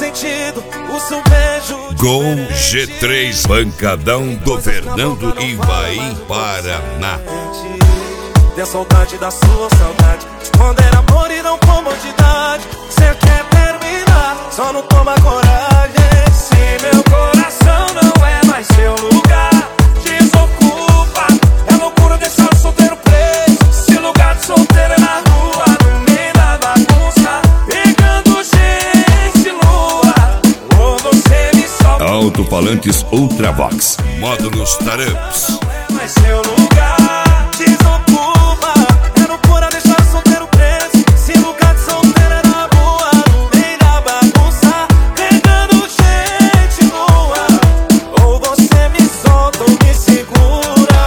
sentido, o seu beijo. Gol G3, pancadão do Fernando Ivaí, Paraná. Ter saudade da sua saudade, esconder amor e não comodidade. Cê quer terminar, só não toma coragem. Se meu coração não é mais seu lugar, desocupa. É loucura deixar o solteiro preso. Se lugar de solteiro é na rua, no meio da bagunça, pegando gente lua. Ou você me solta. Alto-falantes Ultravox, módulos Taramps. Não é mais seu lugar, desocupa. É loucura deixar o solteiro preso. Se lugar de solteiro é na rua, no meio da bagunça, pegando gente lua. Ou você me solta ou me segura.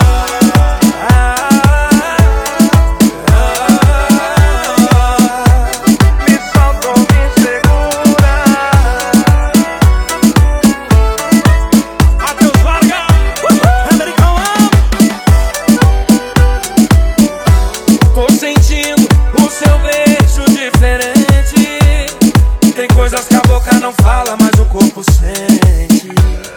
Me solta ou me segura. Matheus Vargas, Americão. Tô sentindo o seu beijo diferente. Tem coisas que a boca não fala, mas o corpo sente.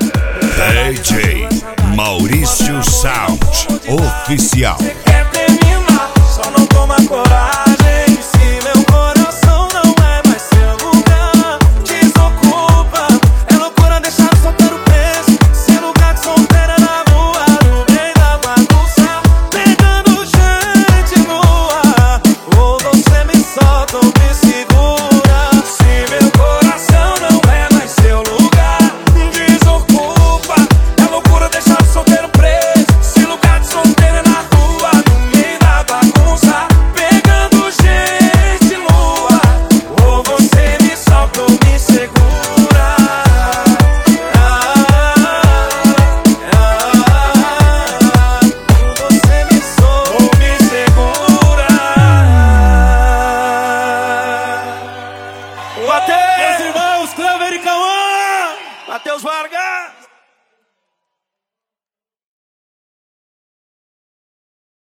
DJ Maurício Sound Oficial. Você quer terminar, só não toma coragem. Se meu coração não é mais seu lugar, desocupa. É loucura deixar o solteiro preso. Se lugar de solteiro é na rua, no meio da bagunça, pegando gente nua. Ou você me solta ou me segura. Se meu coração não é mais seu lugar, desocupa. É loucura deixar o solteiro preso. Se lugar de solteiro é na rua, no meio da bagunça, pegando gente nua. Ou você me solta ou me segura. Ou você me solta ou me segura. Matheus, irmãos, Clever e Cauã, Matheus Vargas.